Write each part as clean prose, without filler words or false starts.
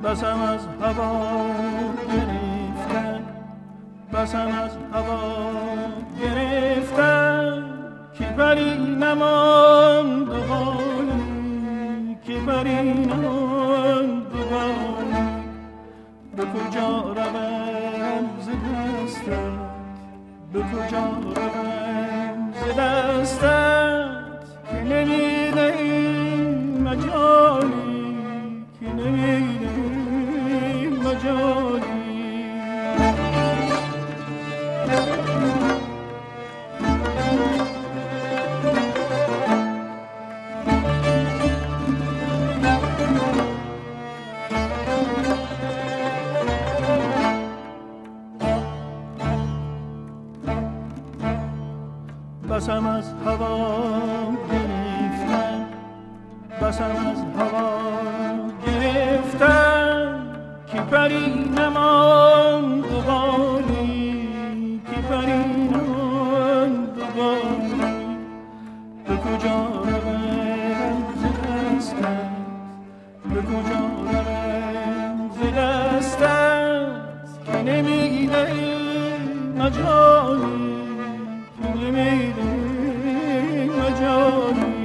بسم از هوا گرفتن، بسم از هوا گرفتن که بری نماند غالی، که بری نماند غالی. به کجا روم ز دستت، به کجا روم ز دستت که نمیدهی مجالی، که نمیدهی مجالی. بسم از هوا گرفتن، بسم از هوا گرفتن که پری نماند غالی، که پری نماند غالی. به کجا روم ز دستت، به کجا روم ز دستت که نمیدهی مجالی، که نمیدهی مجالی.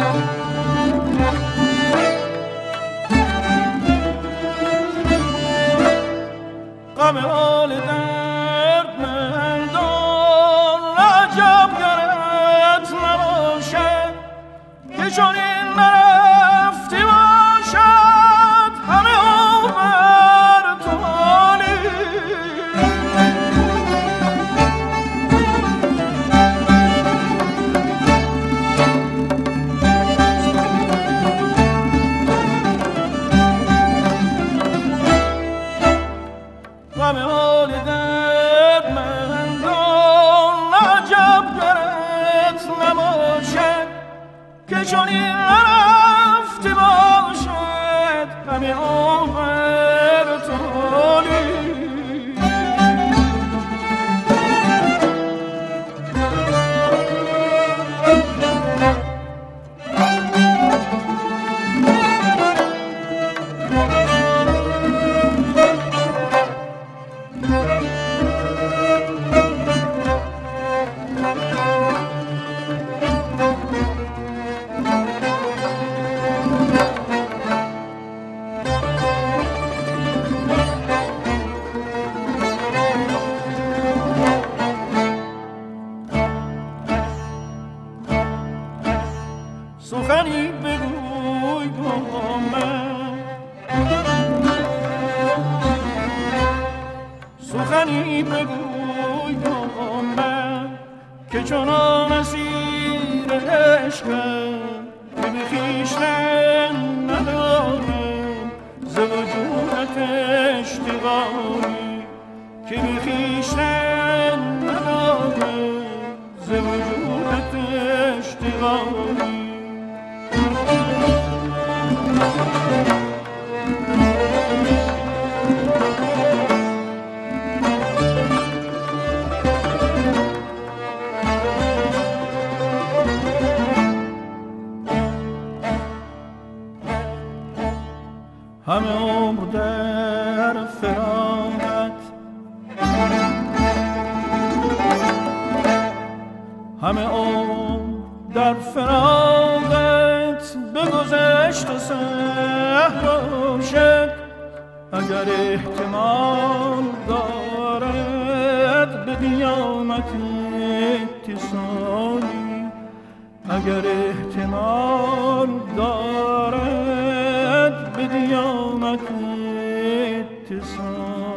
غم حال درد مندان عجب گرت نباشد که چون این نرفتی باشد همه عمر تو حالی غم حال درد مندان عجب گرت نباشد که چون این رفتی باشد همه عمر تو حالی سخنی بگوی با من سخنی بگوی با من که چنان اسیر عشقم که به خویشتن ندارم ز وجودت اشتغالی که به خویشتن ندارم ز وجودت اشتغالی همه عمر در فراقت همه عمر در فراقت بگذشت و صحرا شد اگر احتمال دارد به دیامت اتصالی اگر احتمال دارد به دیامت اتصالی